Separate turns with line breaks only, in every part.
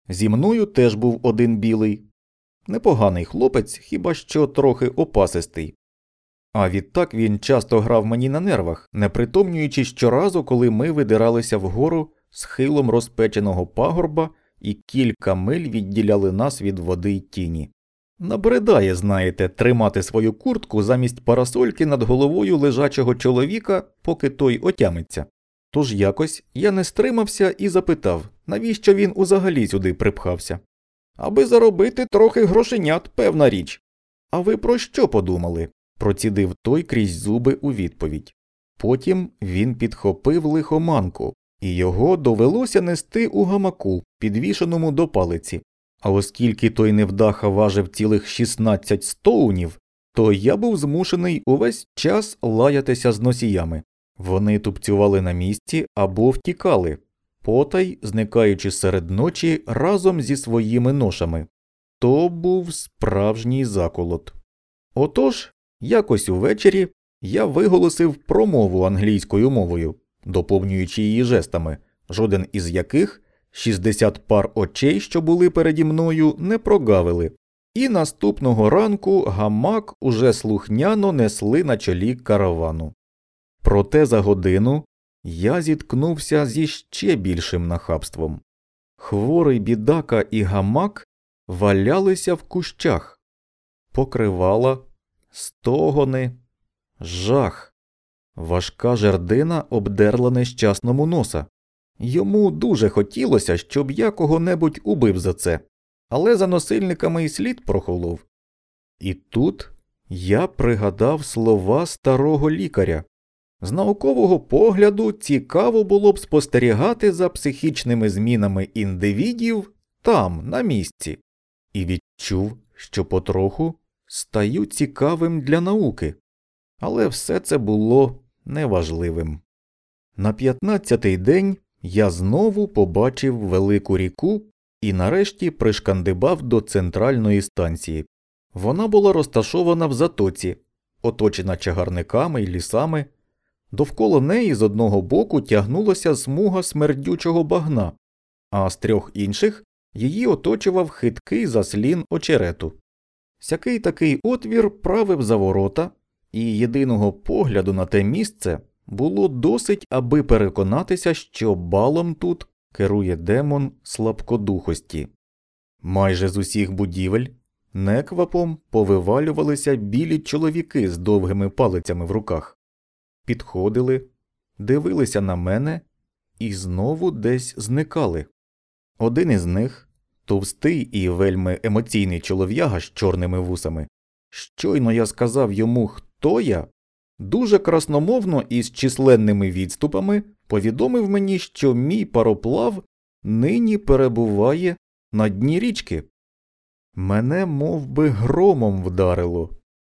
Зі мною теж був один білий. Непоганий хлопець, хіба що трохи опасистий. А відтак він часто грав мені на нервах, не притомнюючи щоразу, коли ми видиралися вгору схилом розпеченого пагорба і кілька миль відділяли нас від води й тіні. Набридає, знаєте, тримати свою куртку замість парасольки над головою лежачого чоловіка, поки той отямиться. Тож якось я не стримався і запитав, навіщо він узагалі сюди припхався. Аби заробити трохи грошенят, певна річ. А ви про що подумали? Процідив той крізь зуби у відповідь. Потім він підхопив лихоманку, і його довелося нести у гамаку, підвішеному до палиці. А оскільки той невдаха важив цілих 16 стоунів, то я був змушений увесь час лаятися з носіями. Вони тупцювали на місці або втікали, потай зникаючи серед ночі разом зі своїми ношами. То був справжній заколот. Отож, якось увечері я виголосив промову англійською мовою, доповнюючи її жестами, жоден із яких 60 пар очей, що були переді мною, не прогавили. І наступного ранку гамак уже слухняно несли на чолі каравану. Проте за годину я зіткнувся зі ще більшим нахабством. Хворий бідака і гамак валялися в кущах. Покривала, стогони, жах. Важка жердина обдерла нещасному носа. Йому дуже хотілося, щоб я кого-небудь убив за це, але за насильниками і слід прохолов. І тут я пригадав слова старого лікаря. З наукового погляду цікаво було б спостерігати за психічними змінами індивідів там, на місці, і відчув, що потроху стаю цікавим для науки. Але все це було неважливим. На 15-й день я знову побачив велику ріку і нарешті пришкандибав до центральної станції. Вона була розташована в затоці, оточена чагарниками й лісами. Довкола неї з одного боку тягнулася смуга смердючого багна, а з 3 інших її оточував хиткий заслін очерету. Сякий такий отвір правив за ворота, і єдиного погляду на те місце було досить, аби переконатися, що балом тут керує демон слабкодухості. Майже з усіх будівель неквапом повивалювалися білі чоловіки з довгими палицями в руках. Підходили, дивилися на мене і знову десь зникали. Один із них, товстий і вельми емоційний чолов'яга з чорними вусами, щойно я сказав йому, хто я, дуже красномовно і з численними відступами повідомив мені, що мій пароплав нині перебуває на дні річки. Мене мов би громом вдарило.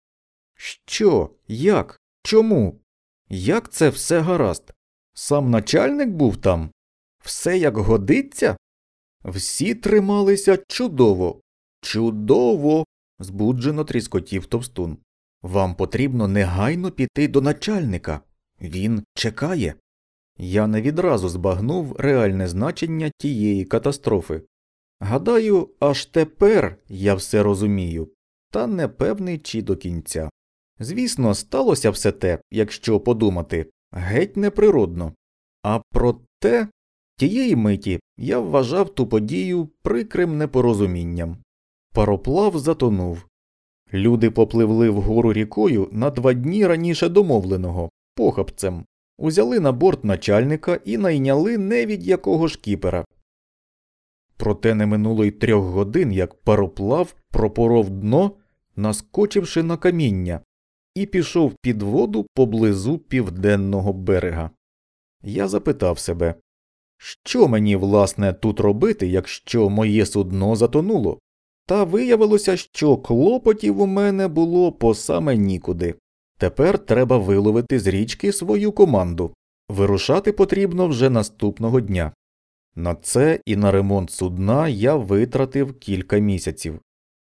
Що? Як? Чому? Як це все гаразд? Сам начальник був там? Все як годиться? Всі трималися чудово. Чудово! Збуджено тріскотів товстун. Вам потрібно негайно піти до начальника. Він чекає. Я не відразу збагнув реальне значення тієї катастрофи. Гадаю, аж тепер я все розумію, та не певний чи до кінця. Звісно, сталося все те, якщо подумати, геть неприродно. А проте, тієї миті я вважав ту подію прикрим непорозумінням. Пароплав затонув. Люди попливли вгору рікою на 2 дні раніше домовленого, похапцем. Узяли на борт начальника і найняли не від якого шкіпера. Проте не минуло й 3 годин, як пароплав пропоров дно, наскочивши на каміння, і пішов під воду поблизу південного берега. Я запитав себе, що мені, власне, тут робити, якщо моє судно затонуло? Та виявилося, що клопотів у мене було по саме нікуди. Тепер треба виловити з річки свою команду. Вирушати потрібно вже наступного дня. На це і на ремонт судна я витратив кілька місяців.